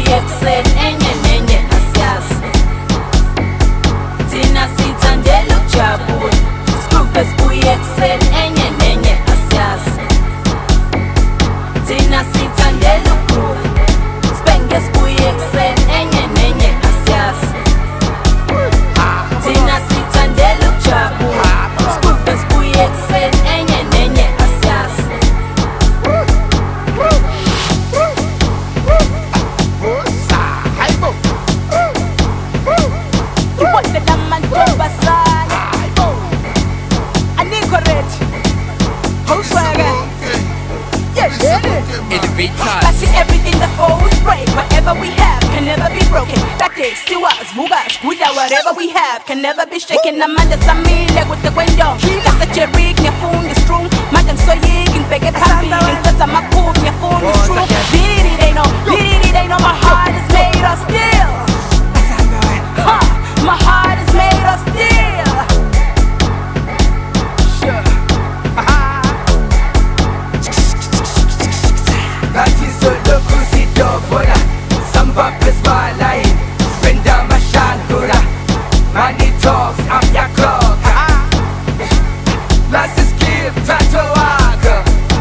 sibuye ekuseni enye nenye asiyazi. Thina sithandela ukujabula, Screwfest sibuye ekuseni enye nenye asiyazi. Thina sithandela ukugroove, Spenge sibuye ekuseni enye nenye asiyazi. Thina sithandela ukujabula, Screwfest sibuye ekuseni enye nenye asiyazi. I see everything that goes break. Whatever we have can never be broken. That is, still us, Vugas, Buddha, whatever we have can never be shaken. Amanda Samile with the window. That's a cherry, your phone is true. Madam Soyig, and Beggar Papi, and Fessa Makoop, your phone is true. Diddy, they know my heart is made of steel. My heart is made of steel. That is so loco, si dovola. Samba plus my line. Brenda Mashangura. Money talks, I'm your clock. Last is skip, Tatoaga.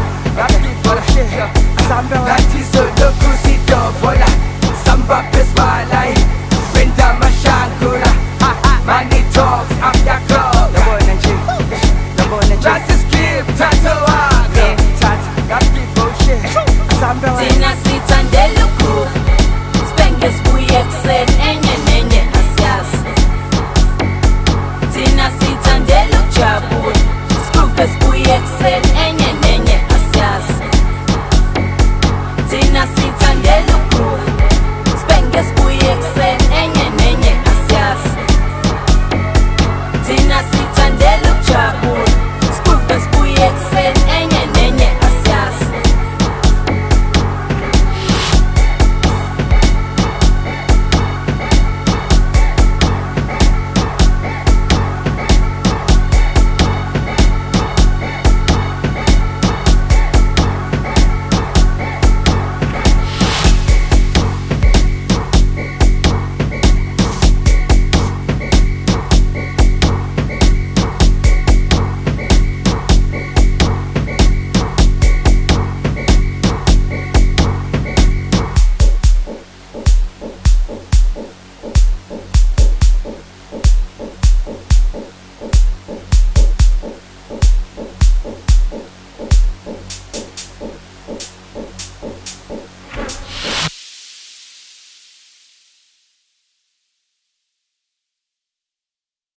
That is so loco, si dovola. Samba plus my line. Brenda Mashangura. Money talks, I'm your clock. Last is skip, Tatoaga. Thina